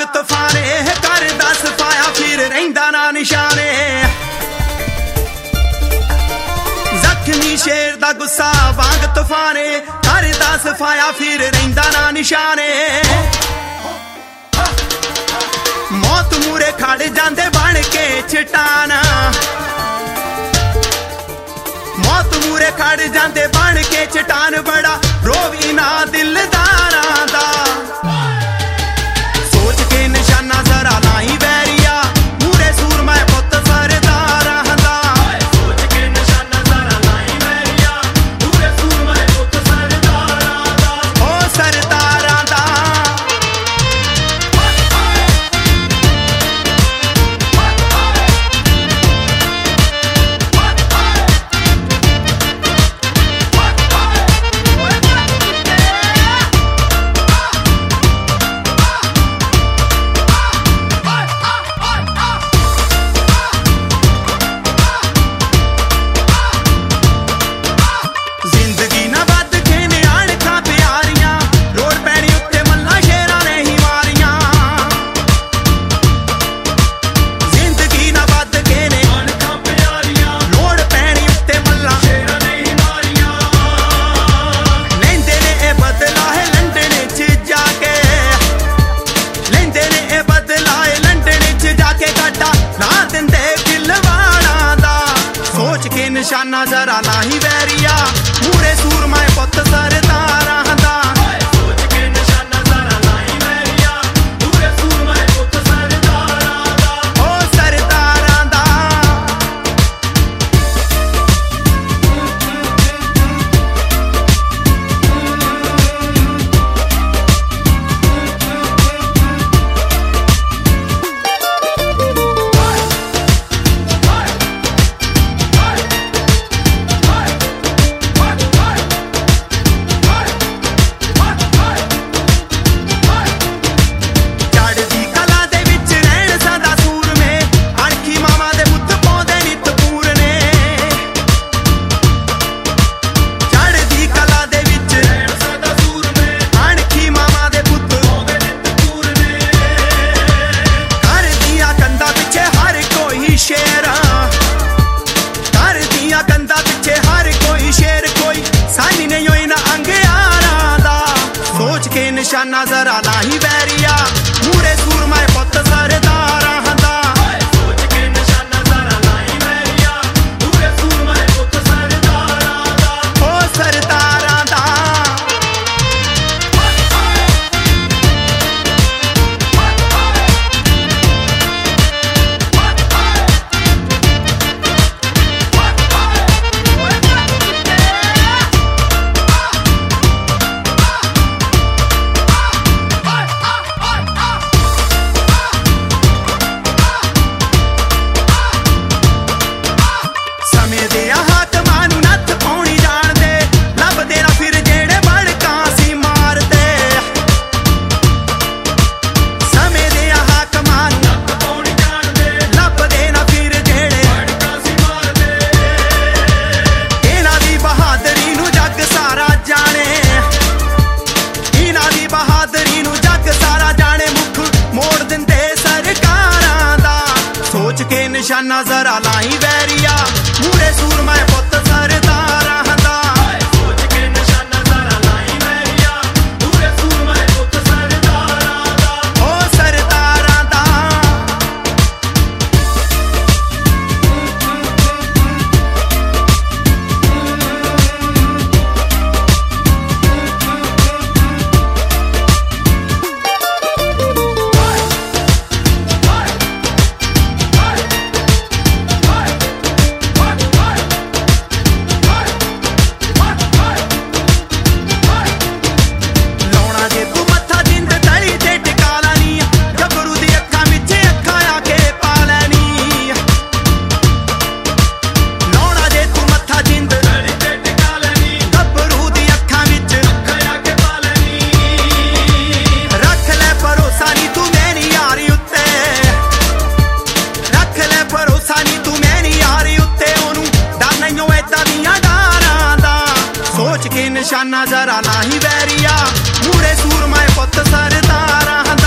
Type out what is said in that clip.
तूफाने कर दस पाया फिर रहिंदा ना निशाने जख्मी शेर दा गुस्सा वांग तूफाने कर दस पाया फिर रहिंदा ना निशाने मौत मूरे खड़ जांदे बन के चट्टान मौत मूरे खड़ जांदे बन के चट्टान बड़ा रोवी ना दिलदारां दा सोच के निशाना जरा लाई वैरिया मूरे सूरमा पुत सरदारां दा सोच के निशाना जरा लाई वैरिया मूरे सूरमा पुत सरदारां दा ओ सरदारां दा निशाना जरा नाही वैरिया मूरे सूरमा पुत सरदारां दा सोच के निशाना जरा लाई वैरिया मूरे सूरमा पुत सरदारां दा ओ सरदारां दा निशाना जरा नाही वैरिया मूरे सूरमा पुत सरदारां दा सोच के निशाना जरा लाई वैरिया मूरे सूरमा पुत सरदारां दा ओ सरदारां दा निशाना जरा लाई वैरिया मूरे सूरमा पुत सरदारां दा सोच के निशाना जरा लाई वैरिया मूरे सूरमा पुत सरदारां दा ओ सरदारां दा निशाना जरा नाही वैरिया मूरे सूरमा पुत सरदारां